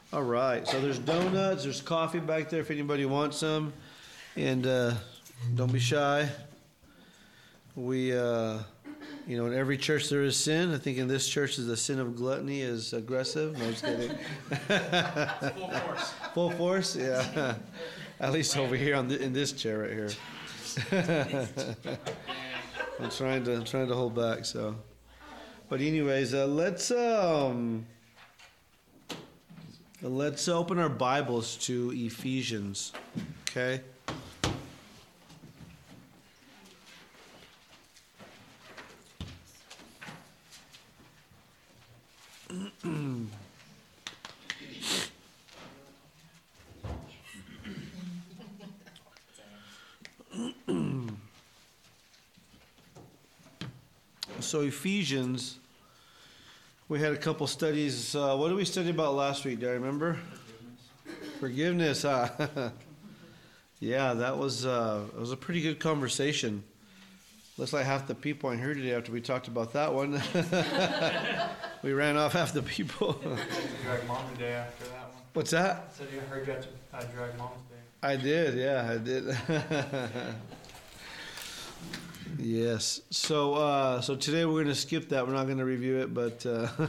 All right, so there's donuts, there's coffee back there if anybody wants some, and don't be shy. We, in every church there is sin. I think in this church the sin of gluttony is aggressive. No, I'm just kidding. Full force. Full force, yeah. At least over here in this chair right here. I'm trying to hold back. So, but anyways, let's open our Bibles to Ephesians. Okay. So Ephesians, we had a couple studies. What did we study about last week? Do I remember? Forgiveness. Yeah, that was it was a pretty good conversation. Looks like half the people in here today after we talked about that one. We ran off half the people. Drag Mom's Day after that one. What's that? I said I heard you had to drag Mom's Day. I did, yeah, I did. Yes. So today we're going to skip that. We're not going to review it, but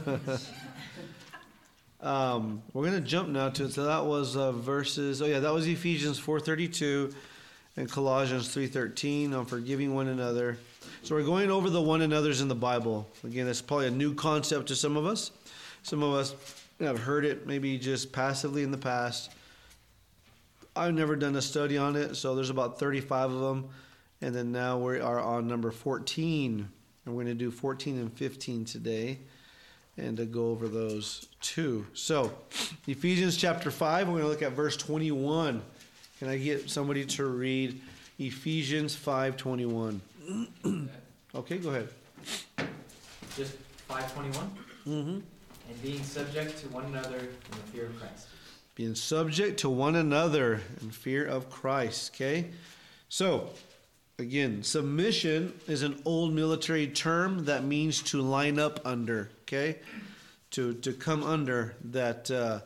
we're going to jump now to it. So that was verses. Oh yeah, that was Ephesians 4:32 and Colossians 3:13 on forgiving one another. So we're going over the one another's in the Bible. Again, that's probably a new concept to some of us. Some of us have heard it maybe just passively in the past. I've never done a study on it, so there's about 35 of them. And then now we are on number 14. And we're going to do 14 and 15 today and to go over those two. So, Ephesians chapter 5, we're going to look at verse 21. Can I get somebody to read Ephesians 5:21? Okay, go ahead. Just 5:21? Mm-hmm. And being subject to one another in the fear of Christ. Being subject to one another in fear of Christ. Okay? So, again, submission is an old military term that means to line up under, okay? To come under that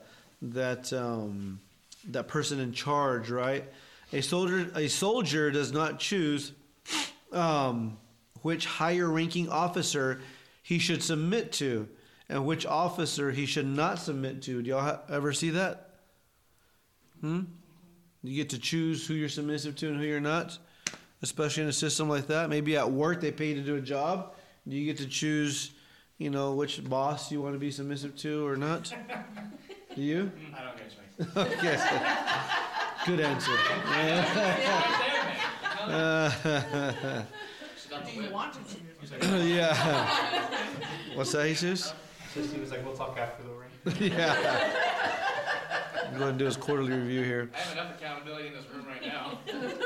person in charge, right? A soldier does not choose which higher ranking officer he should submit to and which officer he should not submit to. Do y'all ever see that? You get to choose who you're submissive to and who you're not? Especially in a system like that. Maybe at work they pay you to do a job. Do you get to choose, which boss you want to be submissive to or not? Do you? I don't get you. Okay. Good answer. Do you want to? Yeah. What's that, Jesus? He was like, we'll talk after the ring. Yeah. I'm going to do his quarterly review here. I have enough accountability in this room right now.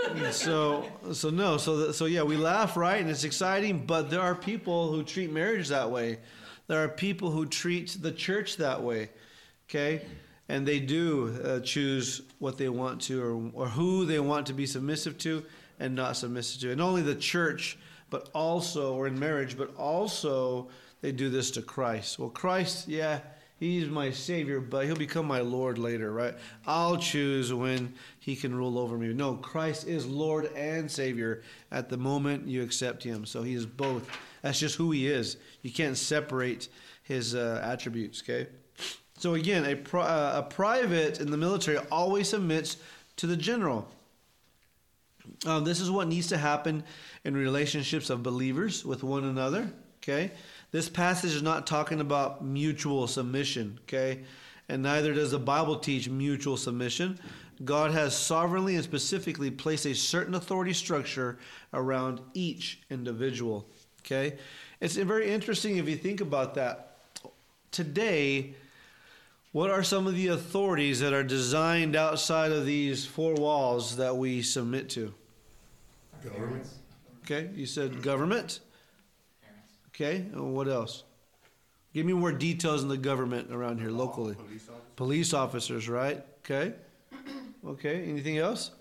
So yeah, we laugh, right? And it's exciting, but there are people who treat marriage that way. There are people who treat the church that way, okay? And they do choose what they want to or who they want to be submissive to and not submissive to. And not only the church, but also, or in marriage, but also they do this to Christ. Well, Christ, yeah, He's my Savior, but He'll become my Lord later, right? I'll choose when He can rule over me. No, Christ is Lord and Savior at the moment you accept Him. So He is both. That's just who He is. You can't separate His attributes, okay? So again, a private in the military always submits to the general. This is what needs to happen in relationships of believers with one another, okay? This passage is not talking about mutual submission, okay? And neither does the Bible teach mutual submission. God has sovereignly and specifically placed a certain authority structure around each individual, okay? It's very interesting if you think about that. Today, what are some of the authorities that are designed outside of these four walls that we submit to? Government. Okay, you said government. Okay, and what else? Give me more details in the government around here locally. Police officers, right? Okay. Okay, anything else?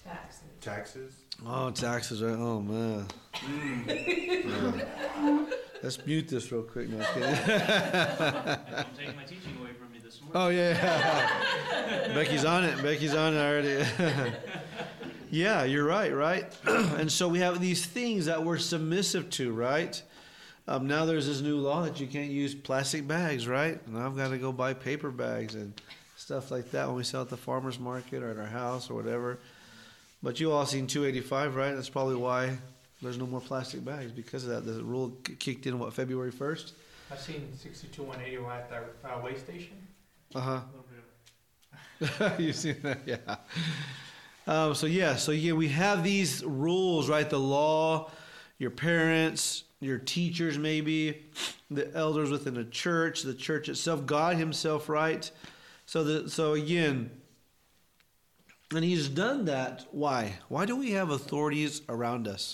Taxes. Oh, taxes, right? Oh, man. Let's mute this real quick. No, I'm kidding. Don't take my teaching away from me this morning. Oh, yeah. Becky's on it. Becky's on it already. Yeah, you're right? And so we have these things that we're submissive to, right? Now there's this new law that you can't use plastic bags, right? And I've got to go buy paper bags and stuff like that when we sell at the farmer's market or at our house or whatever. But you all seen 285, right? That's probably why there's no more plastic bags, because of that. The rule kicked in, February 1st? I've seen 62-180 at that way station. Uh-huh. A little bit of You've seen that, yeah. So yeah, we have these rules, right? The law, your parents, your teachers, maybe the elders within the church itself, God Himself, right? So again, and He's done that. Why? Why do we have authorities around us?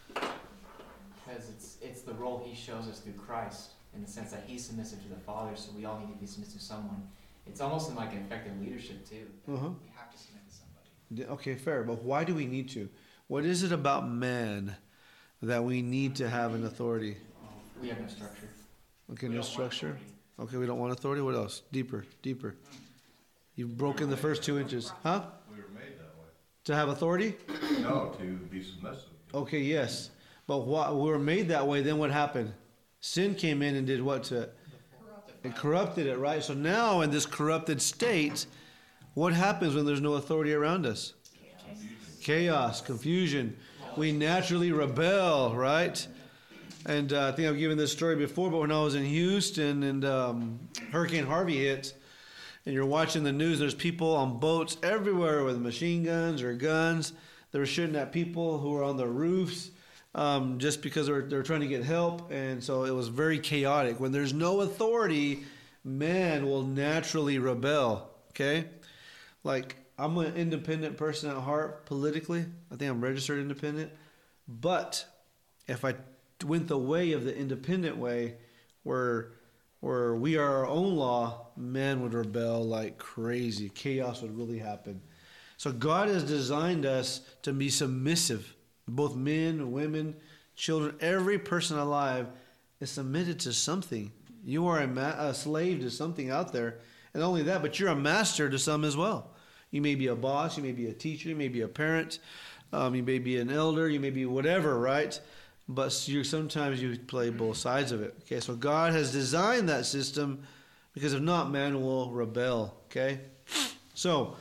Because it's the role He shows us through Christ, in the sense that He's submissive to the Father, so we all need to be submissive to someone. It's almost in like an effective leadership too. Uh-huh. We have to submit to somebody. Okay, fair. But why do we need to? What is it about man that we need to have an authority? We have no structure. Okay, We no don't want structure. authority. Okay, we don't want authority. What else? Deeper. You've broken the first 2 inches. Huh? We were made that way. To have authority? No, to be submissive. Okay, yes. But we were made that way, then what happened? Sin came in and did what to it? It corrupted it, right? So now in this corrupted state, what happens when there's no authority around us? Chaos, confusion. We naturally rebel, right? And I think I've given this story before, but when I was in Houston and Hurricane Harvey hit, and you're watching the news, there's people on boats everywhere with machine guns or guns. They were shooting at people who were on the roofs just because they're trying to get help. And so it was very chaotic. When there's no authority, man will naturally rebel, okay? Like, I'm an independent person at heart politically. I think I'm registered independent. But if I went the way of the independent way, where we are our own law, man would rebel like crazy. Chaos would really happen. So God has designed us to be submissive. Both men, women, children, every person alive is submitted to something. You are a slave to something out there. And not only that, but you're a master to some as well. You may be a boss, you may be a teacher, you may be a parent, you may be an elder, you may be whatever, right? But sometimes you play both sides of it. Okay, so God has designed that system, because if not, man will rebel. Okay, so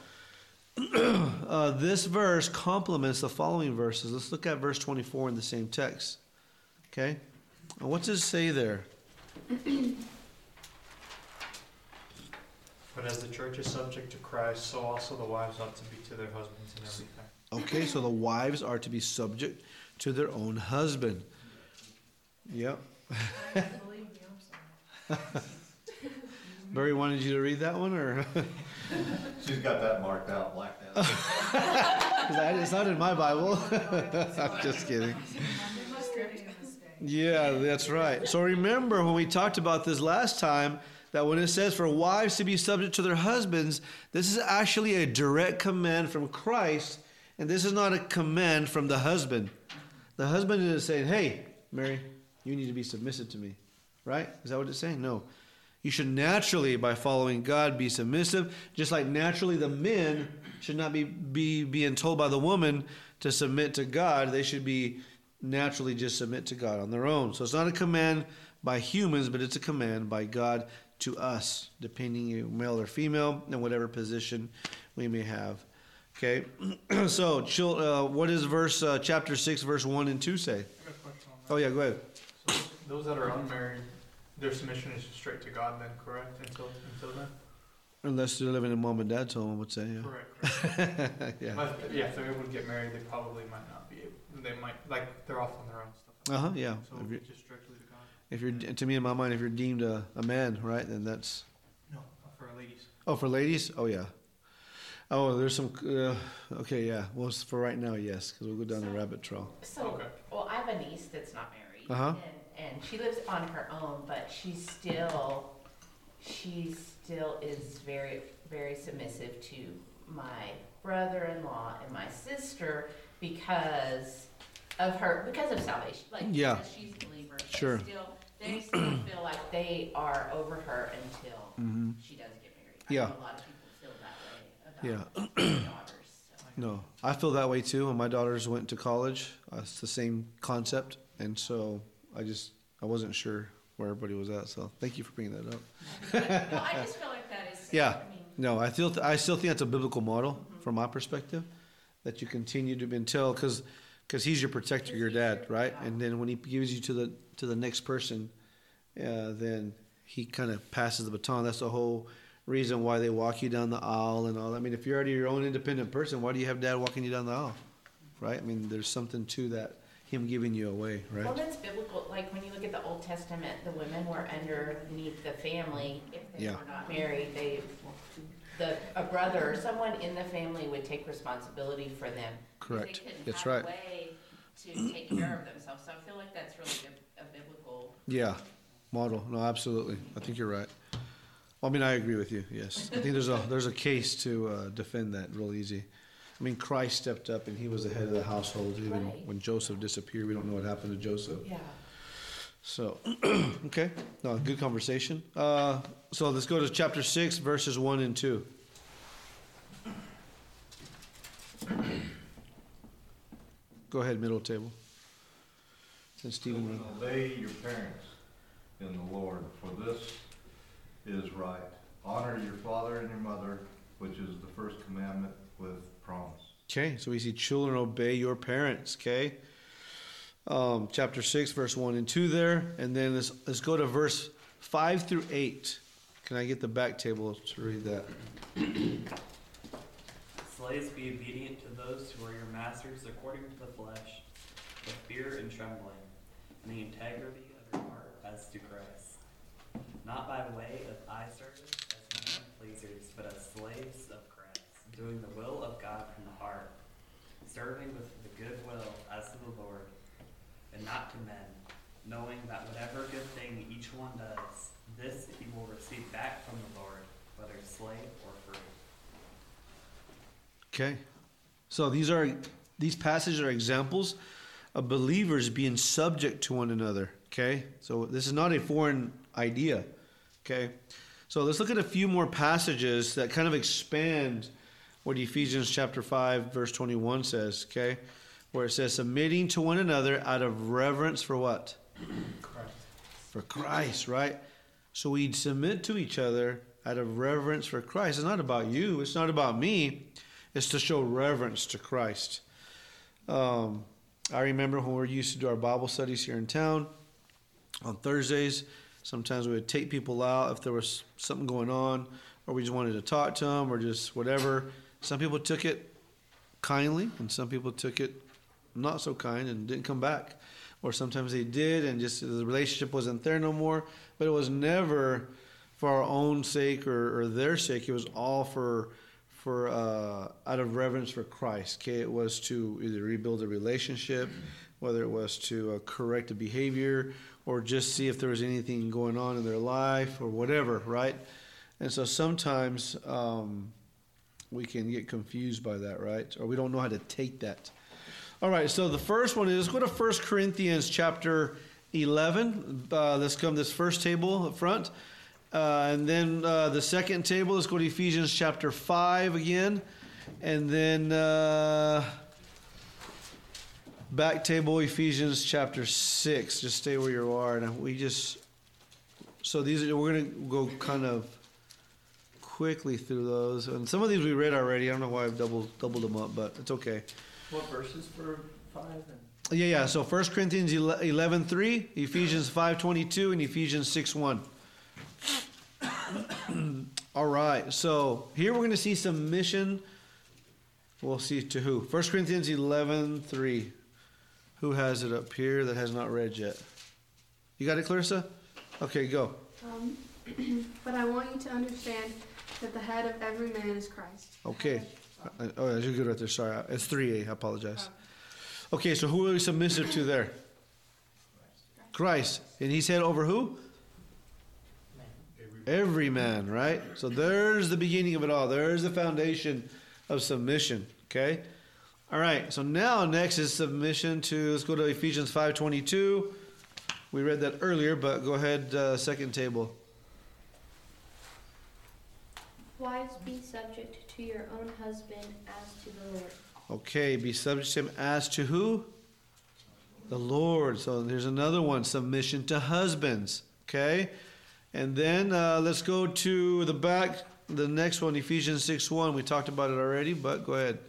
this verse complements the following verses. Let's look at verse 24 in the same text. Okay, and what does it say there? But as the church is subject to Christ, so also the wives ought to be to their husbands in everything. Okay, so the wives are to be subject to their own husband. Yep. Barry wanted you to read that one, or? She's got that marked out, blacked out. It's not in my Bible. I'm just kidding. Yeah, that's right. So remember when we talked about this last time, that when it says for wives to be subject to their husbands, this is actually a direct command from Christ, and this is not a command from the husband. The husband is saying, hey, Mary, you need to be submissive to me. Right? Is that what it's saying? No. You should naturally, by following God, be submissive. Just like naturally the men should not be being told by the woman to submit to God. They should be naturally just submit to God on their own. So it's not a command by humans, but it's a command by God to us, depending male or female, and whatever position we may have. Okay, so what does chapter 6, verse 1 and 2 say? I got a question on that. Oh yeah, go ahead. So those that are unmarried, their submission is straight to God then, correct? Until then? Unless they're living in mom and dad's home, I would say. Yeah. Correct. Yeah. But yeah, if they're able to get married, they probably might not be able. They might, like, they're off on their own stuff. Yeah. So just strictly to God. If you're, to me, in my mind, if you're deemed a man, right, then that's. No, for ladies. Oh, for ladies? Oh yeah. Oh, there's some. Okay, yeah. Well, for right now, yes, because we'll go down the rabbit trail. So, Okay. well, I have a niece that's not married, Uh-huh. and she lives on her own, but she still is very, very submissive to my brother-in-law and my sister because of salvation. Like, Yeah. because she's a believer, Sure. she still They still feel like they are over her until she does get married. I Yeah. know a lot of people feel that way about their daughters. So. No, I feel that way too. When my daughters went to college, it's the same concept, and so I wasn't sure where everybody was at. So thank you for bringing that up. No, I just feel like that is. Yeah. I mean, No, I still think that's a biblical model from my perspective, that you continue to until because he's your protector, your dad, right? And then when he gives you to the next person, then he kind of passes the baton. That's the whole reason why they walk you down the aisle and all that. I mean, if you're already your own independent person, why do you have dad walking you down the aisle, right? I mean, there's something to that, him giving you away, right? well, that's biblical. Like when you look at the Old Testament, the women were underneath the family. If they Yeah. were not married, a brother or someone in the family would take responsibility for them. Correct. They couldn't That's have right. a way to take care of themselves. So I feel like that's really a biblical. Yeah, model. No, absolutely. I think you're right. Well, I mean, I agree with you. Yes, I think there's a case to defend that real easy. I mean, Christ stepped up and he was the head of the household. Even Right. when Joseph disappeared, we don't know what happened to Joseph. Yeah. So, okay, no, good conversation. So let's go to chapter 6, verses 1 and 2. Go ahead, middle table. And Stephen. Children, obey your parents in the Lord, for this is right. Honor your father and your mother, which is the first commandment with promise. Okay, so we see children obey your parents, okay? Chapter 6, verse 1 and 2 there. And then let's go to verse 5 through 8. Can I get the back table to read that? Slaves, be obedient to those who are your masters according to the flesh, with fear and trembling, and the integrity of your heart as to Christ. Not by way of eye service as men pleasers, but as slaves of Christ, doing the will of God from the heart, serving with the good will as to the Lord, and not to men, knowing that whatever good thing each one does, this he will receive back from the Lord, whether slave or free. Okay. So these passages are examples of believers being subject to one another. Okay. So this is not a foreign idea. Okay. So let's look at a few more passages that kind of expand what Ephesians chapter 5 verse 21 says. Okay. Where it says submitting to one another out of reverence for what? Christ. For Christ, right? So we submit to each other out of reverence for Christ. It's not about you. It's not about me. It's to show reverence to Christ. I remember when we used to do our Bible studies here in town on Thursdays. Sometimes we would take people out if there was something going on, or we just wanted to talk to them, or just whatever. Some people took it kindly, and some people took it not so kind and didn't come back. Or sometimes they did, and just the relationship wasn't there no more. But it was never for our own sake or their sake. It was all for out of reverence for Christ. Okay, it was to either rebuild a relationship, whether it was to correct a behavior, or just see if there was anything going on in their life, or whatever, right? And so sometimes we can get confused by that, right? Or we don't know how to take that. All right, so the first one is, let's go to 1 Corinthians chapter 11. Let's come to this first table up front. And then the second table, let's go to Ephesians chapter 5 again. And then back table, Ephesians chapter 6. Just stay where you are. And we're going to go kind of quickly through those. And some of these we read already. I don't know why I've doubled them up, but it's okay. What verses for 5? Yeah. So 1 Corinthians 11:3, Ephesians 5:22, and Ephesians 6:1. All right. So here we're going to see submission. We'll see to who? 1 Corinthians 11:3. Who has it up here that has not read yet? You got it, Clarissa? Okay, go. But I want you to understand that the head of every man is Christ. Okay. Oh, you're good right there. Sorry. It's 3A. I apologize. Okay, so who are we submissive to there? Christ. And he's head over who? Every man, right? So there's the beginning of it all. There's the foundation of submission, okay? All right, so now next is submission to, let's go to Ephesians 5:22. We read that earlier, but go ahead, second table. Wives, be subject to your own husband as to the Lord. Okay, be subject to him as to who? The Lord. So there's another one, submission to husbands. Okay? And then let's go to the back, the next one, Ephesians 6:1. We talked about it already, but go ahead.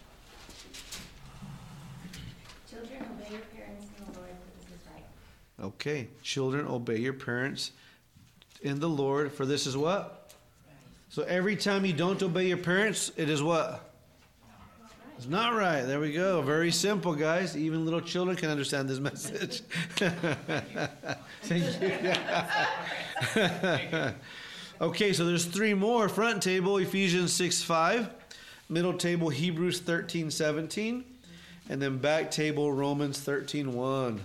Children, obey your parents in the Lord, for this is right. Okay, children, obey your parents in the Lord, for this is what? So every time you don't obey your parents, it is what? It's not right. There we go. Very simple, guys. Even little children can understand this message. Thank you. Okay, so there's three more. Front table, Ephesians 6:5. Middle table, Hebrews 13:17. And then back table, Romans 13:1.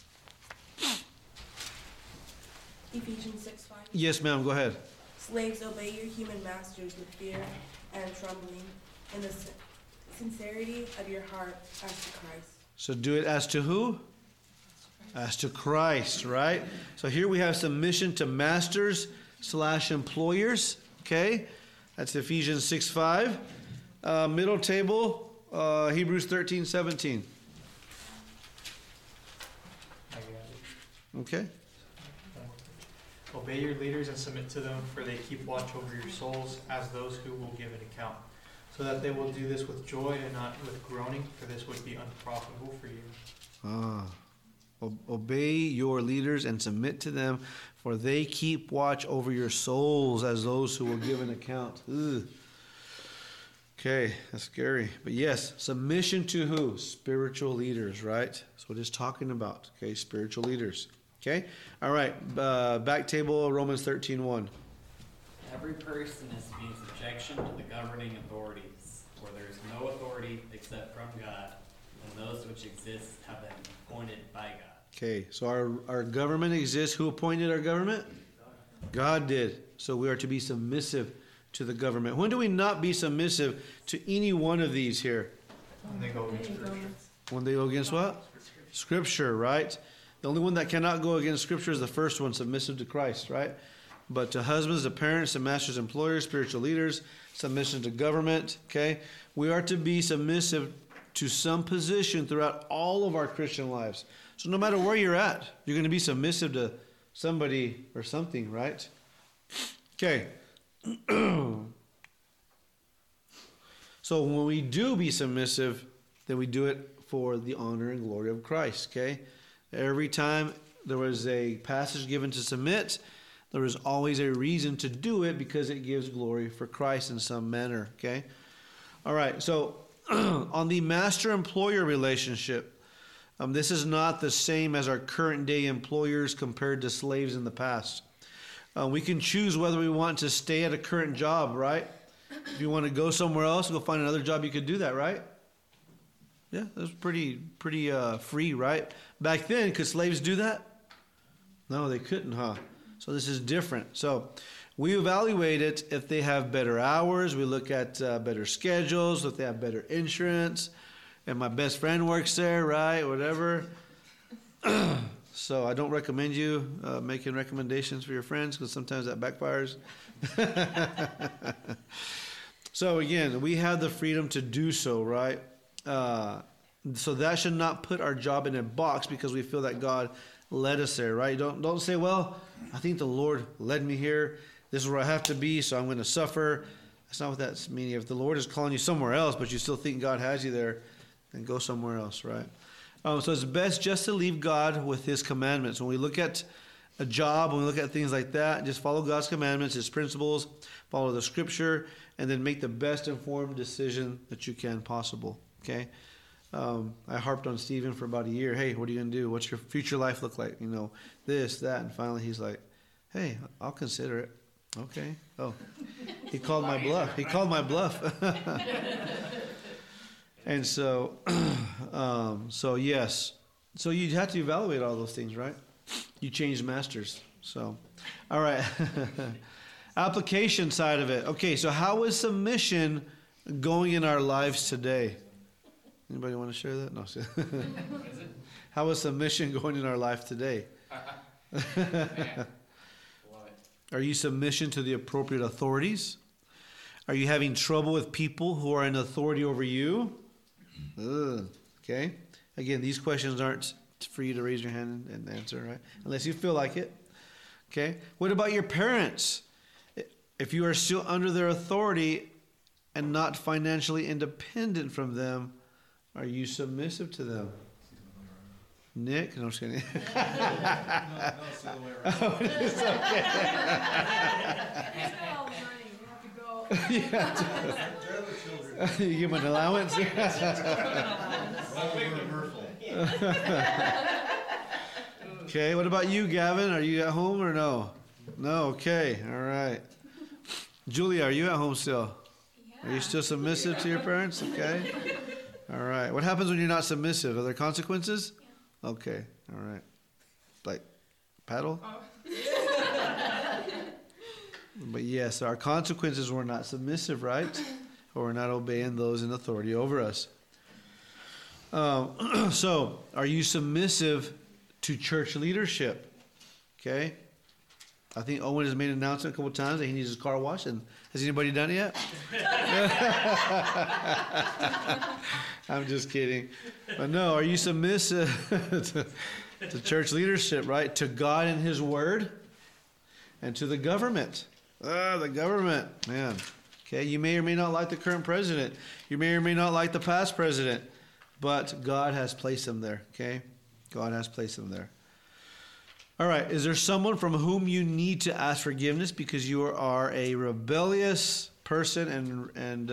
Ephesians 6:5. Yes, ma'am. Go ahead. Slaves, obey your human masters with fear and trembling, in the sincerity of your heart as to Christ. So do it as to who? As to Christ, right? So here we have submission to masters / employers. Okay, that's Ephesians 6:5. Middle table, Hebrews 13:17. I got it. Okay. Obey your leaders and submit to them, for they keep watch over your souls as those who will give an account, so that they will do this with joy and not with groaning, for this would be unprofitable for you. Obey your leaders and submit to them, for they keep watch over your souls as those who will give an account. Ugh. Okay, that's scary. But yes, submission to who? Spiritual leaders, right? That's what it's talking about. Okay, spiritual leaders. Okay, all right. Back table, Romans 13:1. Every person is to be in subjection to the governing authorities, for there is no authority except from God, and those which exist have been appointed by God. Okay, so our government exists. Who appointed our government? God did. So we are to be submissive to the government. When do we not be submissive to any one of these here? When they go against Scripture. When they go against what? Scripture, right? The only one that cannot go against Scripture is the first one, submissive to Christ, right? But to husbands, to parents, to masters, employers, spiritual leaders, submission to government, okay? We are to be submissive to some position throughout all of our Christian lives. So no matter where you're at, you're going to be submissive to somebody or something, right? Okay. So when we do be submissive, then we do it for the honor and glory of Christ, okay? Every time there was a passage given to submit, there was always a reason to do it because it gives glory for Christ in some manner, okay? All right, so on the master-employer relationship, this is not the same as our current-day employers compared to slaves in the past. We can choose whether we want to stay at a current job, right? If you want to go somewhere else, go find another job, you could do that, right? Yeah, that's pretty free, right? Back then, could slaves do that? No, they couldn't, huh? So this is different. So we evaluate it if they have better hours. We look at better schedules, if they have better insurance. And my best friend works there, right? Whatever. So I don't recommend you making recommendations for your friends because sometimes that backfires. So again, we have the freedom to do so, right? So that should not put our job in a box because we feel that God led us there, right? Don't say, well, I think the Lord led me here. This is where I have to be, so I'm going to suffer. That's not what that's meaning. If the Lord is calling you somewhere else, but you still think God has you there, then go somewhere else, right? So it's best just to leave God with His commandments. When we look at a job, when we look at things like that, just follow God's commandments, His principles, follow the Scripture, and then make the best informed decision that you can possible, okay? I harped on Stephen for about a year. Hey, what are you going to do? What's your future life look like? You know, this, that. And finally he's like, hey, I'll consider it. Okay. Oh, he called my bluff. He called my bluff. And so, so yes. So you have to evaluate all those things, right? You changed masters. So, all right. Application side of it. Okay, so how is submission going in our lives today? Anybody want to share that? No. How is submission going in our life today? Man. Love it. Are you submission to the appropriate authorities? Are you having trouble with people who are in authority over you? Ugh. Okay. Again, these questions aren't for you to raise your hand and answer, right? Unless you feel like it. Okay. What about your parents? If you are still under their authority and not financially independent from them, are you submissive to them? Nick? No, I'm just kidding. No, it's the other way around. Oh, it's okay. Yeah. They're the children. You give them an allowance? Roles reversal. Okay, what about you, Gavin? Are you at home or no? No, okay, all right. Julia, are you at home still? Are you still submissive to your parents? Okay. All right. What happens when you're not submissive? Are there consequences? Okay, all right. Like paddle? But yes, our consequences we're not submissive, right? Or we're not obeying those in authority over us. So, are you submissive to church leadership? Okay. I think Owen has made an announcement a couple of times that he needs his car washed. And has anybody done it yet? I'm just kidding. But no, are you submissive to church leadership, right? To God and His Word and to the government. The government, man. Okay, you may or may not like the current president. You may or may not like the past president. But God has placed them there, okay? God has placed them there. All right, is there someone from whom you need to ask forgiveness because you are a rebellious person and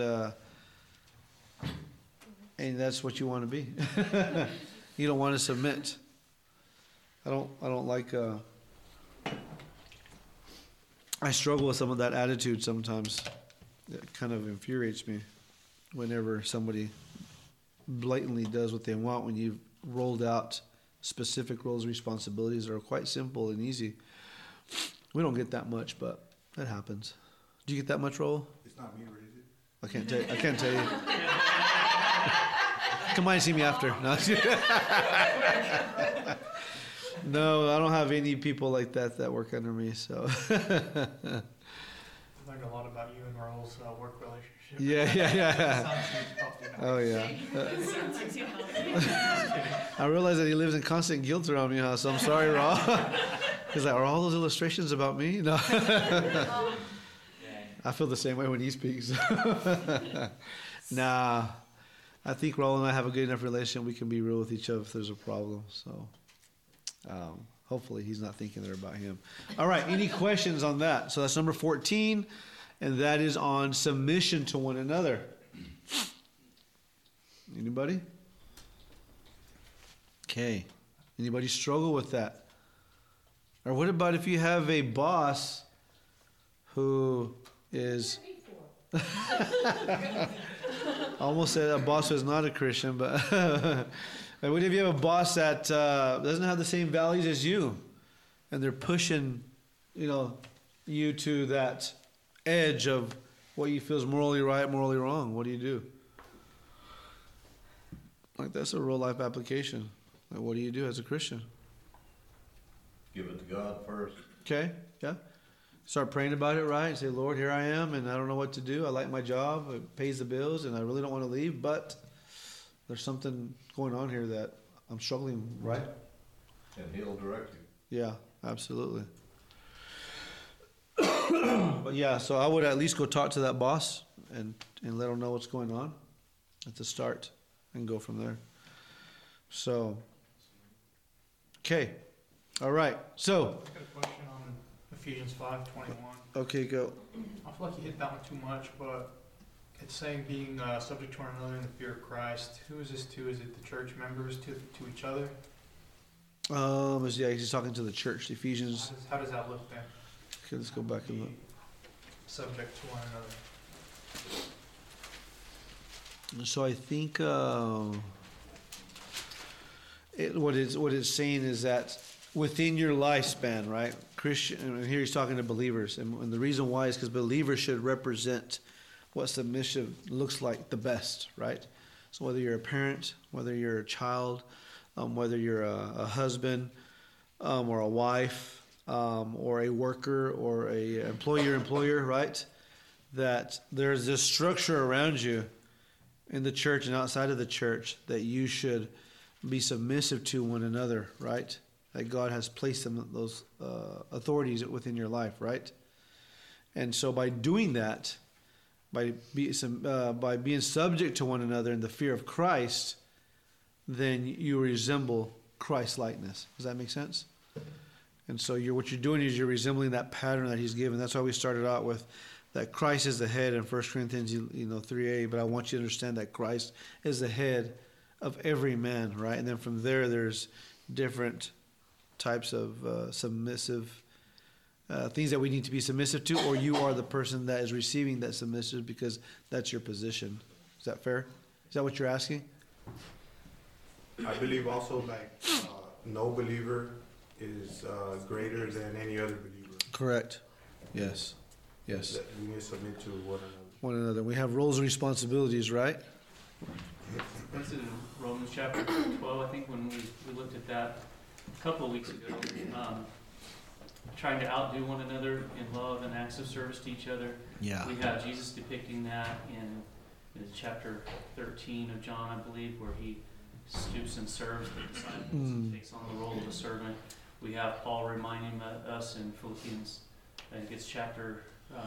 that's what you want to be? You don't want to submit. I don't like. I struggle with some of that attitude sometimes. It kind of infuriates me whenever somebody blatantly does what they want when you've rolled out specific roles and responsibilities that are quite simple and easy. We don't get that much, but that happens. Do you get that much, Roll? It's not me, Randy. I can't tell you. Come by and see me after. No, no, I don't have any people like that work under me. So I learned a lot about you and Raul's work relationship. Yeah. Oh yeah. I realize that he lives in constant guilt around me, huh? So I'm sorry, Raul. He's like, are all those illustrations about me? No. I feel the same way when he speaks. Nah. I think Raul and I have a good enough relationship. We can be real with each other if there's a problem. So hopefully he's not thinking they're about him. All right. Any questions on that? So that's number 14. And that is on submission to one another. Anybody? Okay. Anybody struggle with that? Or what about if you have a boss who is... almost said a boss who is not a Christian, but what if you have a boss that doesn't have the same values as you, and they're pushing, you to that edge of what you feel is morally right, morally wrong? What do you do? Like, that's a real life application. Like, what do you do as a Christian? Give it to God first. Okay, yeah. Start praying about it, right? Say, Lord, here I am, and I don't know what to do. I like my job. It pays the bills, and I really don't want to leave, but there's something going on here that I'm struggling, right? And He'll direct you. Yeah, absolutely. But yeah, so I would at least go talk to that boss and let him know what's going on at the start and go from there. So, okay. All right. So, I've got a question on Ephesians 5:21. Okay, go. I feel like you hit that one too much, but it's saying being subject to one another in the fear of Christ. Who is this to? Is it the church members to each other? Yeah, he's talking to the church, Ephesians. How does that look then? Okay, let's go back and look. Subject to one another. So I think what it's saying is that within your lifespan, right? Christian, and here he's talking to believers, and the reason why is because believers should represent what submission looks like the best, right? So whether you're a parent, whether you're a child, whether you're a husband, or a wife, or a worker, or a employer, right? That there's this structure around you in the church and outside of the church that you should be submissive to one another, right? That God has placed those authorities within your life, right? And so by doing that, by being subject to one another in the fear of Christ, then you resemble Christ-likeness. Does that make sense? And so what you're doing is you're resembling that pattern that He's given. That's why we started out with that Christ is the head in 1 Corinthians 3:8. But I want you to understand that Christ is the head of every man, right? And then from there's different types of submissive things that we need to be submissive to, or you are the person that is receiving that submissive because that's your position. Is that fair? Is that what you're asking? I believe also no believer is greater than any other believer. Correct. Yes. Yes. That we need to submit to one another. One another. We have roles and responsibilities, right? That's in Romans chapter 12, I think, when we looked at that a couple of weeks ago. Trying to outdo one another in love and acts of service to each other. Yeah. We have Jesus depicting that in chapter 13 of John, I believe, where he stoops and serves the disciples and takes on the role of a servant. We have Paul reminding us in Philippians, I think it's chapter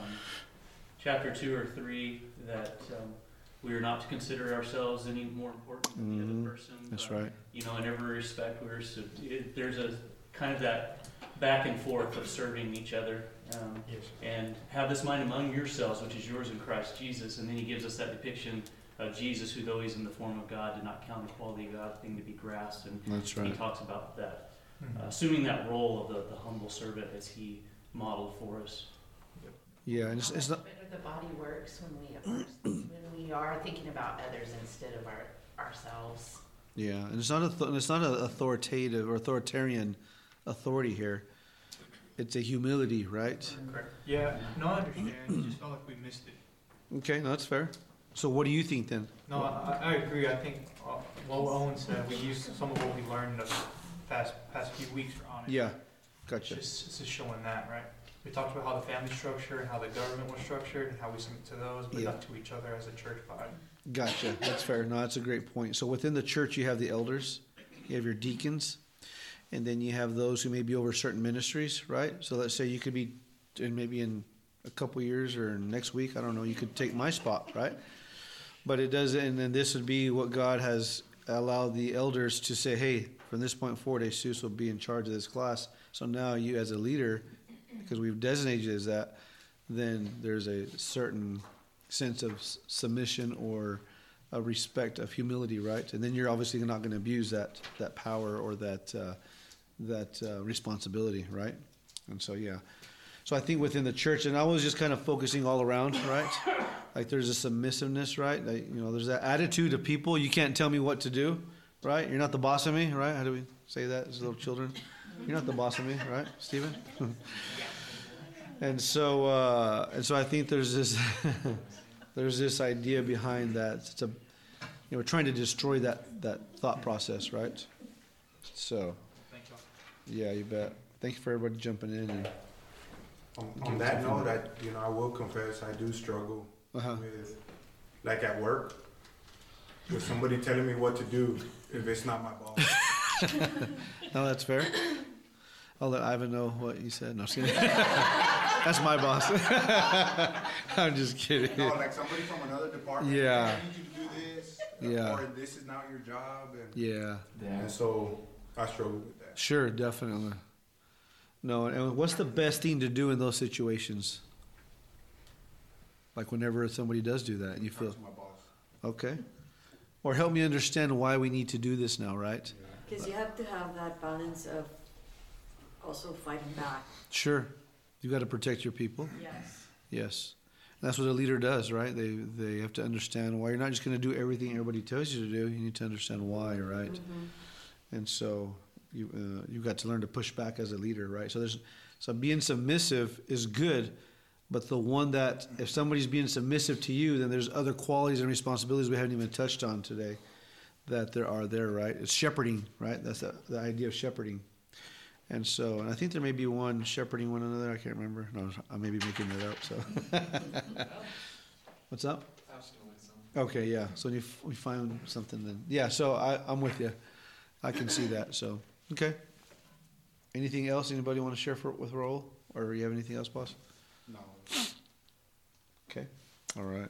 2 or 3, that we are not to consider ourselves any more important than the other person. That's right. In every respect, there's a kind of that back and forth of serving each other. And have this mind among yourselves, which is yours in Christ Jesus. And then he gives us that depiction of Jesus, who, though he's in the form of God, did not count the equality of God a thing to be grasped. And that's right. He talks about that, assuming that role of the humble servant as he modeled for us. Yeah, and it's not. Better the body works when we are thinking about others instead of ourselves. Yeah, and it's not an authoritative or authoritarian authority here. It's a humility, right? Correct. Yeah, no, I understand. I just felt like we missed it. Okay, no, that's fair. So what do you think then? No, I agree. I think what Owen said, we used some of what we learned in the past few weeks on it. Yeah, gotcha. It's just showing that, right? We talked about how the family structure and how the government was structured and how we submit to those, but not to each other as a church body. Gotcha. That's fair. No, that's a great point. So within the church, you have the elders, you have your deacons, and then you have those who may be over certain ministries, right? So let's say you could be, maybe in a couple years or next week, I don't know, you could take my spot, right? But it doesn't, and then this would be what God has allowed the elders to say, hey, from this point forward, Jesus will be in charge of this class. So now you as a leader, because we've designated you as that, then there's a certain sense of submission or a respect of humility, right? And then you're obviously not going to abuse that power or that responsibility, right? And so, yeah. So I think within the church, and I was just kind of focusing all around, right? Like there's a submissiveness, right? Like, there's that attitude of people. You can't tell me what to do, right? You're not the boss of me, right? How do we say that as little children? You're not the boss of me, right, Stephen? And so I think there's this there's this idea behind that. It's we're trying to destroy that thought process, right? So, yeah, you bet. Thank you for everybody jumping in. And on that note, I will confess I do struggle with, like at work, with somebody telling me what to do if it's not my boss. No, that's fair. I'll let Ivan know what you said. No, I'm just kidding. That's my boss. I'm just kidding. No, like somebody from another department. Yeah. I need you to do this. Yeah. Or this is not your job. And, yeah. And so I struggle with that. Sure, definitely. No, and what's the best thing to do in those situations? Like whenever somebody does do that, and you feel. Talk to my boss. Okay. Or help me understand why we need to do this now, right? Because you have to have that balance of also fighting back. Sure. You got to protect your people. Yes. Yes. And that's what a leader does, right? They have to understand why. You're not just going to do everything everybody tells you to do. You need to understand why, right? Mm-hmm. And so you've got to learn to push back as a leader, right? So being submissive is good, but the one that if somebody's being submissive to you, then there's other qualities and responsibilities we haven't even touched on today that there are there, right? It's shepherding, right? That's the idea of shepherding. And so, and I think there may be one shepherding one another. I can't remember. No, I may be making that up. So, what's up? Okay, yeah. So when we find something, then yeah. So I'm with you. I can see that. So okay. Anything else? Anybody want to share with Raul, or you have anything else, boss? No. Okay. All right.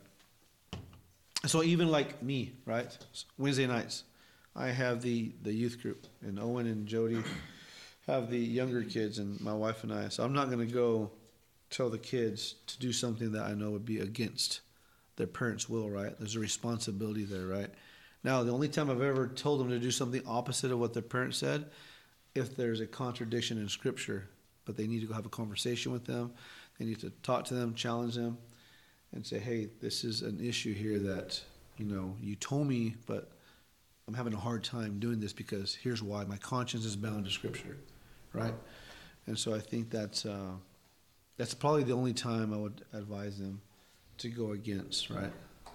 So even like me, right? Wednesday nights, I have the youth group, and Owen and Jody have the younger kids, and my wife and I. So I'm not going to go tell the kids to do something that I know would be against their parents' will, right? There's a responsibility there, right? Now, the only time I've ever told them to do something opposite of what their parents said, if there's a contradiction in Scripture, but they need to go have a conversation with them. They need to talk to them, challenge them, and say, hey, this is an issue here that, you told me, but I'm having a hard time doing this because here's why. My conscience is bound to Scripture, right? And so I think that's probably the only time I would advise them to go against, right?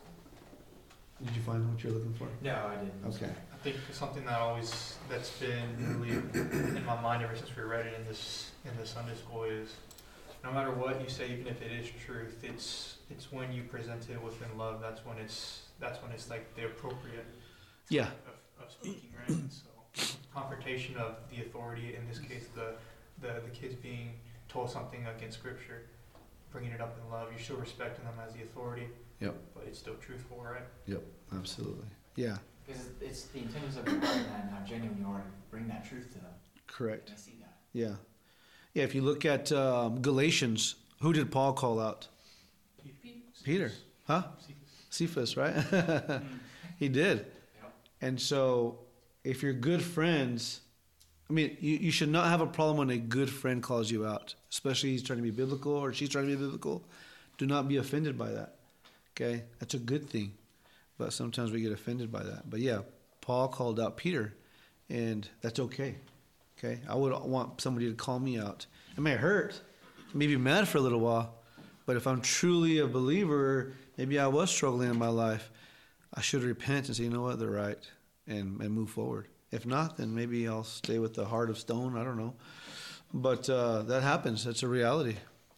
Did you find what you're looking for? No, I didn't. Okay. I think something that's been really in my mind ever since we read it in the Sunday school is, no matter what you say, even if it is truth, it's when you present it within love. That's when it's like the appropriate of speaking, right? And so confrontation of the authority, in this case the kids being told something against Scripture, bringing it up in love, you're still respecting them as the authority. Yep. But it's still truthful, right? Yep, absolutely. Yeah. Because it's the intentions of your heart and how genuine you are to bring that truth to them. Correct. I see that. Yeah. Yeah, if you look at Galatians, who did Paul call out? Peter. Huh? Cephas, right? He did. Yep. And so if you're good friends, I mean, you should not have a problem when a good friend calls you out, especially he's trying to be biblical or she's trying to be biblical. Do not be offended by that. Okay? That's a good thing. But sometimes we get offended by that. But yeah, Paul called out Peter, and that's okay. Okay? I would want somebody to call me out. It may hurt. I may be mad for a little while. But if I'm truly a believer, maybe I was struggling in my life, I should repent and say, you know what, they're right, and move forward. If not, then maybe I'll stay with the heart of stone. I don't know. But that happens. That's a reality.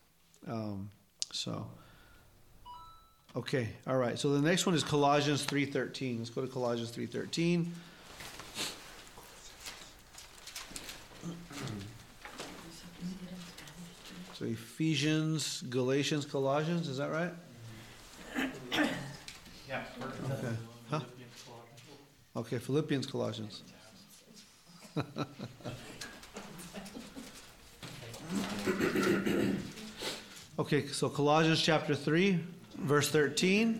Okay. All right. So the next one is Colossians 3:13. Let's go to Colossians 3:13. So Ephesians, Galatians, Colossians. Is that right? Yeah. Okay. Huh? Okay. Philippians, Colossians. Okay, so Colossians chapter 3, verse 13.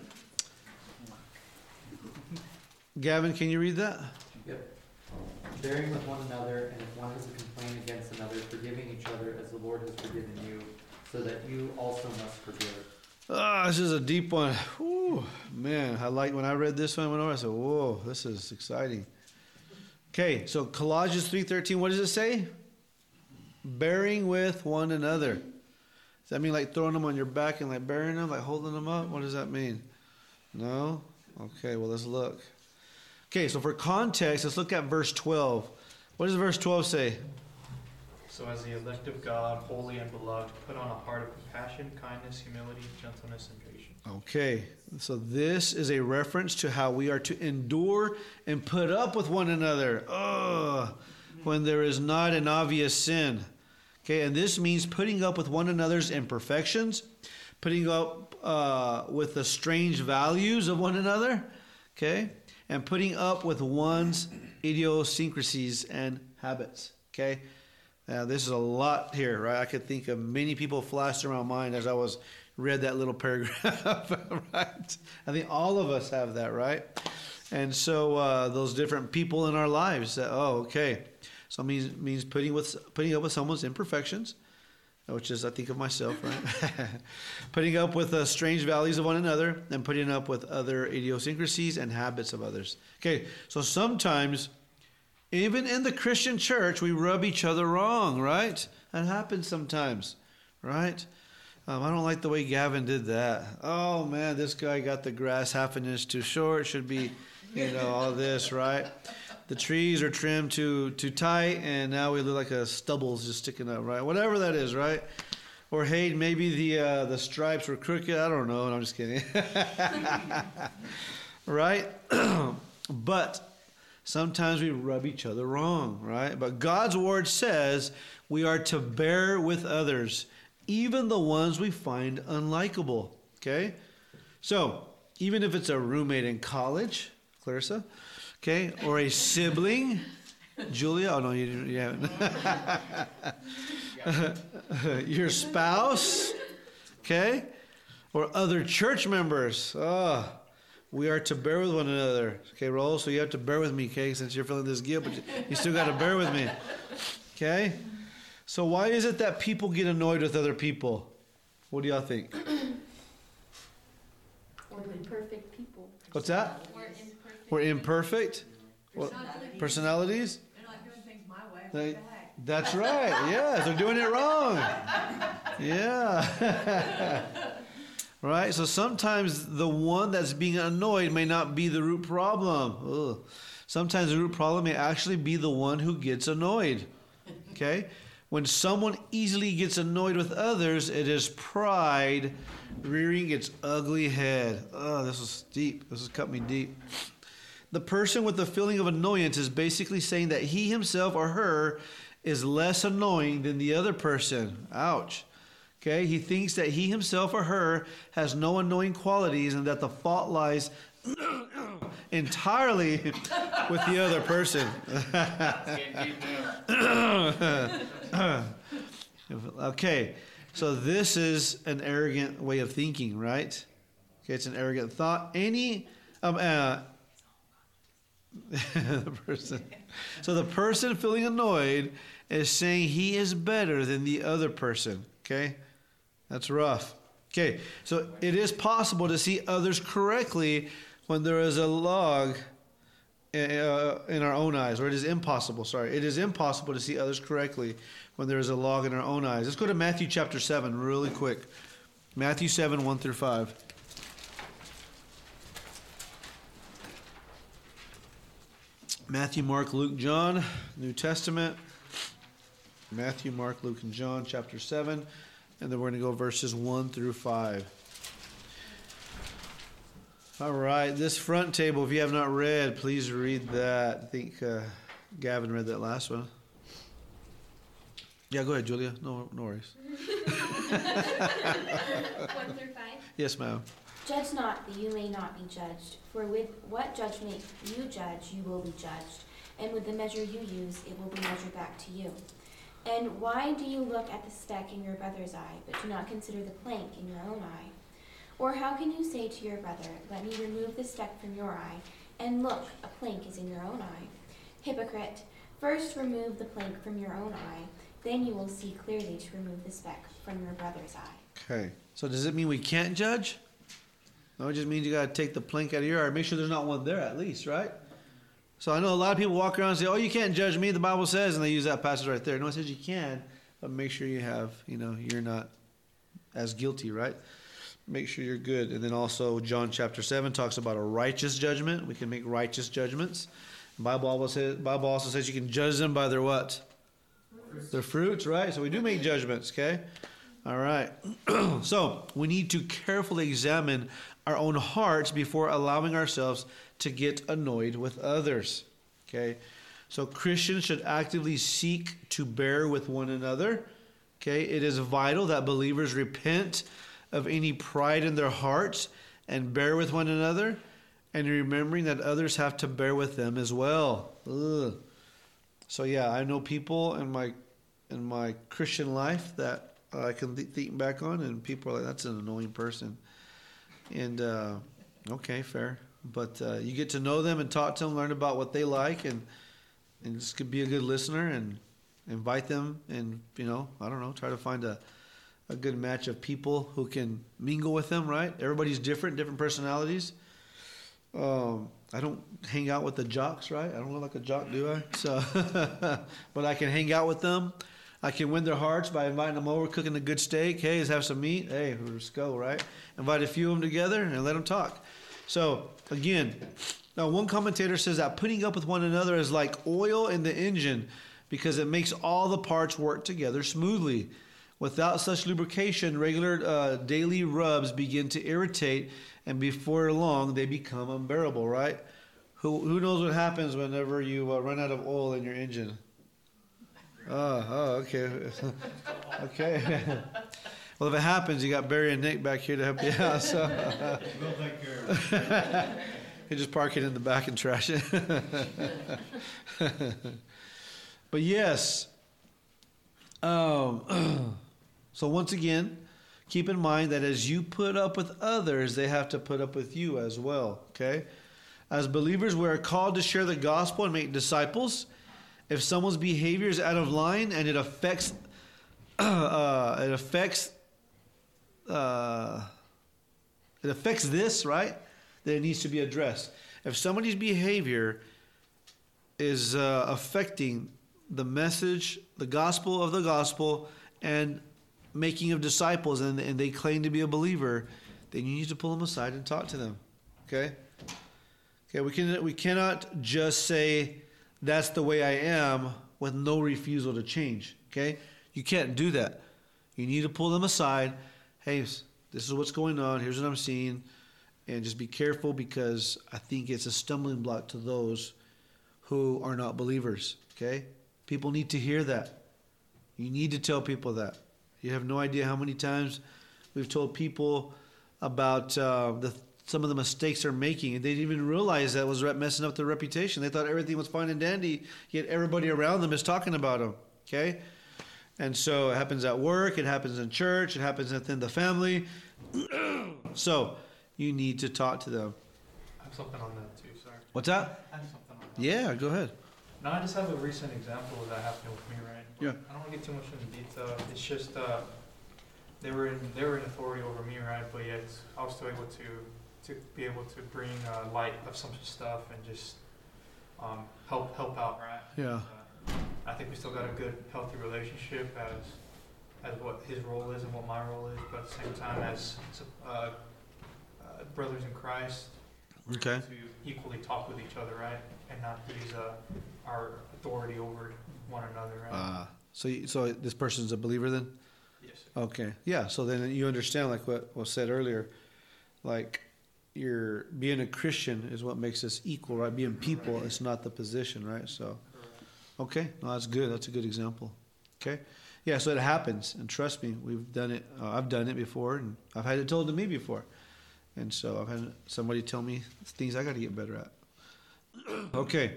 Gavin, can you read that? Yep. Bearing with one another, and if one has a complaint against another, forgiving each other as the Lord has forgiven you, so that you also must forgive. This is a deep one. Whew, man, I like when I read this one, I said, whoa, this is exciting. Okay, so Colossians 3:13, what does it say? Bearing with one another. Does that mean like throwing them on your back and like bearing them, like holding them up? What does that mean? No? Okay, well, let's look. Okay, so for context, let's look at verse 12. What does verse 12 say? So as the elect of God, holy and beloved, put on a heart of compassion, kindness, humility, gentleness, and patience. Okay, so this is a reference to how we are to endure and put up with one another. When there is not an obvious sin. Okay, and this means putting up with one another's imperfections, putting up with the strange values of one another, okay, and putting up with one's idiosyncrasies and habits, okay. Now, this is a lot here, right? I could think of many people flashed around my mind as I read that little paragraph, right? I think all of us have that, right? And so those different people in our lives, okay. So it means putting up with someone's imperfections, which is, I think of myself, right? Putting up with the strange values of one another, and putting up with other idiosyncrasies and habits of others. Okay, so sometimes, even in the Christian church, we rub each other wrong, right? That happens sometimes, right? I don't like the way Gavin did that. Oh, man, this guy got the grass half an inch too short. Should be, all this, right? The trees are trimmed too tight, and now we look like a stubble's just sticking up, right? Whatever that is, right? Or hey, maybe the stripes were crooked. I don't know. No, I'm just kidding. Right? But sometimes we rub each other wrong, right? But God's word says we are to bear with others, even the ones we find unlikable. Okay? So, even if it's a roommate in college, Clarissa, okay, or a sibling, Julia, oh no, you haven't. Your spouse, okay, or other church members. Oh, we are to bear with one another. Okay, Roll, so you have to bear with me, okay, since you're feeling this guilt, but you still got to bear with me. Okay? So why is it that people get annoyed with other people? What do y'all think? We're imperfect people. What's that? We're imperfect. What, personalities? They're not doing things my way. What the heck? That's right. Yeah, they're doing it wrong. Yeah. Right? So sometimes the one that's being annoyed may not be the root problem. Ugh. Sometimes the root problem may actually be the one who gets annoyed. Okay? When someone easily gets annoyed with others, it is pride rearing its ugly head. Oh, this is deep. This has cut me deep. The person with the feeling of annoyance is basically saying that he himself or her is less annoying than the other person. Ouch. Okay, he thinks that he himself or her has no annoying qualities and that the fault lies entirely with the other person. Okay, so this is an arrogant way of thinking, right? Okay, it's an arrogant thought. The person feeling annoyed is saying he is better than the other person. Okay, that's rough. Okay, so it is possible to see others correctly when there is a log in our own eyes, or it is impossible. Sorry, it is impossible to see others correctly when there is a log in our own eyes. Let's go to Matthew chapter 7 really quick. Matthew 7, 1 through 5. Matthew, Mark, Luke, John, New Testament. Matthew, Mark, Luke, and John, chapter 7. And then we're going to go verses 1 through 5. All right, this front table, if you have not read, please read that. I think Gavin read that last one. Yeah, go ahead, Julia. No worries. 1 through 5? Yes, ma'am. Judge not, that you may not be judged. For with what judgment you judge, you will be judged. And with the measure you use, it will be measured back to you. And why do you look at the speck in your brother's eye, but do not consider the plank in your own eye? Or how can you say to your brother, let me remove the speck from your eye, and look, a plank is in your own eye? Hypocrite, first remove the plank from your own eye, then you will see clearly to remove the speck from your brother's eye. Okay, so does it mean we can't judge? No, it just means you got to take the plank out of your eye. Make sure there's not one there at least, right? So I know a lot of people walk around and say, oh, you can't judge me, the Bible says, and they use that passage right there. No, it says you can, but make sure you have, you're not as guilty, right? Make sure you're good. And then also John chapter 7 talks about a righteous judgment. We can make righteous judgments. The Bible also says you can judge them by their what? Their fruits, right? So we do make judgments, okay? All right. So we need to carefully examine our own hearts before allowing ourselves to get annoyed with others, okay? So Christians should actively seek to bear with one another, okay? It is vital that believers repent of any pride in their hearts and bear with one another, and remembering that others have to bear with them as well. Ugh. So yeah, I know people in my Christian life that I can think back on, and people are like, that's an annoying person. And okay, fair. But you get to know them and talk to them, learn about what they like, and just could be a good listener and invite them, and I don't know, try to find a good match of people who can mingle with them, right? Everybody's different personalities. I don't hang out with the jocks, right? I don't look like a jock, do I? So, but I can hang out with them. I can win their hearts by inviting them over, cooking a good steak. Hey, let's have some meat. Hey, let's go, right? Invite a few of them together and let them talk. So, again, Now, one commentator says that putting up with one another is like oil in the engine because it makes all the parts work together smoothly. Without such lubrication, regular daily rubs begin to irritate, and before long, they become unbearable, right? Who knows what happens whenever you run out of oil in your engine? Oh, okay. Okay. Well, if it happens, you got Barry and Nick back here to help you out. So. We'll take care of it. You just park it in the back and trash it. But yes. So once again, keep in mind that as you put up with others, they have to put up with you as well. Okay? As believers, we are called to share the gospel and make disciples. If someone's behavior is out of line and it affects this, right? Then it needs to be addressed. If somebody's behavior is affecting the message, the gospel of the gospel, and making of disciples, and they claim to be a believer, then you need to pull them aside and talk to them. Okay? Okay, we cannot just say that's the way I am with no refusal to change. Okay? You can't do that. You need to pull them aside. Hey, this is what's going on. Here's what I'm seeing. And just be careful, because I think it's a stumbling block to those who are not believers. Okay? People need to hear that. You need to tell people that. You have no idea how many times we've told people about some of the mistakes they're making, and they didn't even realize that was messing up their reputation. They thought everything was fine and dandy, yet everybody around them is talking about them. Okay? And so it happens at work, it happens in church, it happens within the family. So you need to talk to them. I have something on that too, sorry. What's that? I have something on that. Yeah, go ahead. No, I just have a recent example of that happening with me, right? Yeah. I don't want to get too much into detail. It's just they were in authority over me, right? But yet I was still able to be able to bring light of some stuff and just help out, right? Yeah. I think we still got a good, healthy relationship as what his role is and what my role is, but at the same time as brothers in Christ. Okay. To equally talk with each other, right? And not use our authority over one another, right? So this person's a believer then? Yes, sir. Okay. Yeah, so then you understand, like what was said earlier, like being a Christian is what makes us equal, right? Being people, right. It's not the position, right? So, okay. No, that's good. That's a good example. Okay. Yeah, so it happens, and trust me, we've done it. I've done it before, and I've had it told to me before. And so I've had somebody tell me things I got to get better at. Okay.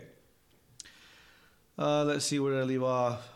Let's see, where did I leave off?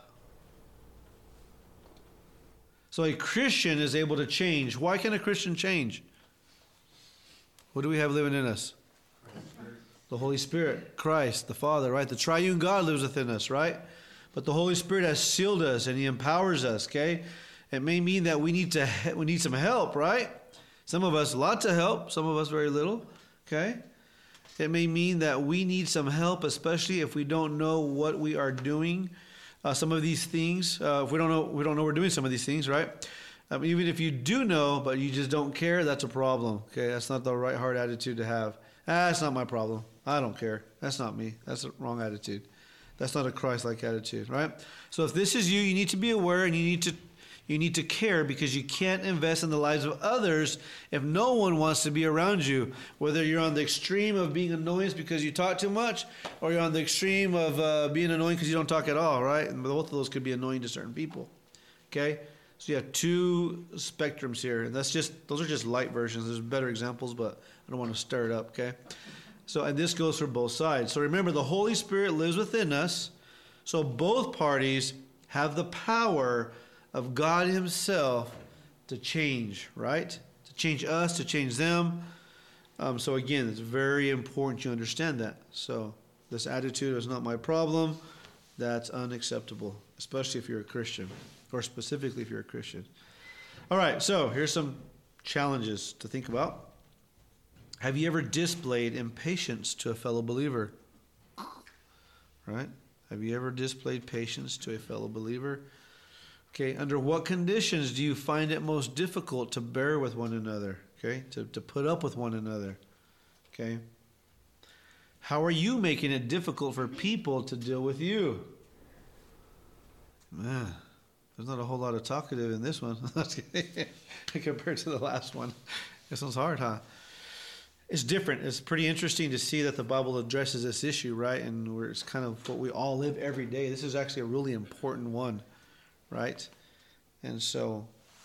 So a Christian is able to change. Why can a Christian change? What do we have living in us? The Holy Spirit, Christ, the Father, right? The triune God lives within us, right? But the Holy Spirit has sealed us and He empowers us, okay? It may mean that we need some help, right? Some of us lots of help, some of us very little, okay? It may mean that we need some help, especially if we don't know what we are doing. Some of these things, if we don't know we're doing some of these things, right? Even if you do know, but you just don't care, that's a problem, okay? That's not the right heart attitude to have. That's not my problem. I don't care. That's not me. That's the wrong attitude. That's not a Christ-like attitude, right? So if this is you, you need to be aware, and you need to care, because you can't invest in the lives of others if no one wants to be around you. Whether you're on the extreme of being annoying because you talk too much, or you're on the extreme of being annoying because you don't talk at all, right? And both of those could be annoying to certain people, okay? So you have two spectrums here, and those are just light versions. There's better examples, but I don't want to stir it up, okay? So, and this goes for both sides. So remember, the Holy Spirit lives within us, so both parties have the power of God Himself to change, right? To change us, to change them. So again, it's very important you understand that. So this attitude is not my problem. That's unacceptable, especially if you're a Christian, or specifically if you're a Christian. All right, so here's some challenges to think about. Have you ever displayed impatience to a fellow believer? Right? Have you ever displayed patience to a fellow believer? Okay, under what conditions do you find it most difficult to bear with one another? Okay, to put up with one another. Okay. How are you making it difficult for people to deal with you? Man, there's not a whole lot of talkative in this one compared to the last one. This one's hard, huh? It's different. It's pretty interesting to see that the Bible addresses this issue, right? And where it's kind of what we all live every day. This is actually a really important one, right? And so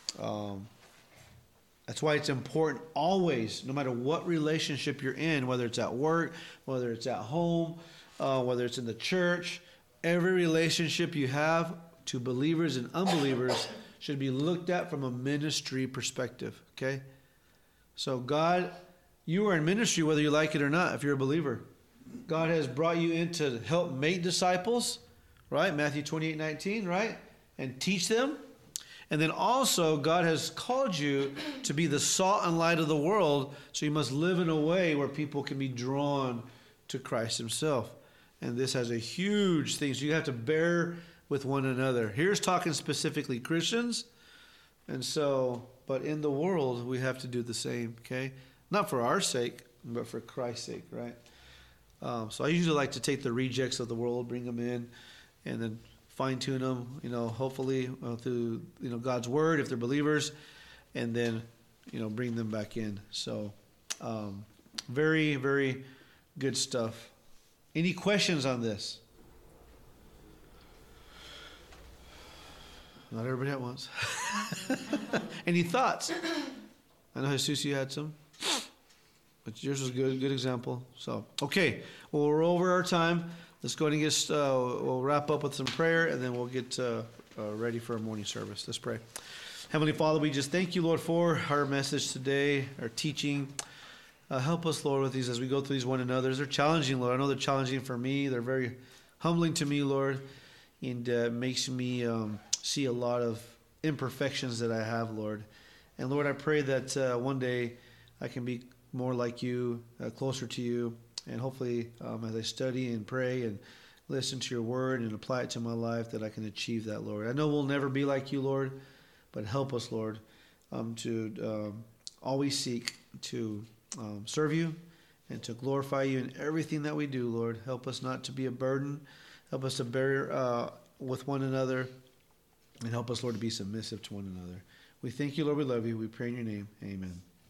that's why it's important always, no matter what relationship you're in, whether it's at work, whether it's at home, whether it's in the church, every relationship you have to believers and unbelievers should be looked at from a ministry perspective, okay? So God, you are in ministry whether you like it or not, if you're a believer. God has brought you in to help make disciples, right? Matthew 28:19, right? And teach them. And then also, God has called you to be the salt and light of the world, so you must live in a way where people can be drawn to Christ himself. And this has a huge thing. So you have to bear with one another. Here's talking specifically Christians. And so, but in the world, we have to do the same, okay? Not for our sake, but for Christ's sake, right? So I usually like to take the rejects of the world, bring them in, and then fine-tune them, hopefully through, God's word, if they're believers, and then, bring them back in. So very, very good stuff. Any questions on this? Not everybody at once. Any thoughts? I know, Jesus, you had some. But yours was good example. So, okay. Well, we're over our time. Let's go ahead and we'll wrap up with some prayer, and then we'll get ready for our morning service. Let's pray. Heavenly Father, we just thank you, Lord, for our message today, our teaching. Help us, Lord, with these as we go through these one another. They're challenging, Lord. I know they're challenging for me. They're very humbling to me, Lord, and makes me see a lot of imperfections that I have, Lord. And, Lord, I pray that one day I can be more like you, closer to you, and hopefully as I study and pray and listen to your word and apply it to my life, that I can achieve that, Lord. I know we'll never be like you, Lord, but help us, Lord, to always seek to serve you and to glorify you in everything that we do, Lord. Help us not to be a burden. Help us to bear with one another, and help us, Lord, to be submissive to one another. We thank you, Lord. We love you. We pray in your name. Amen.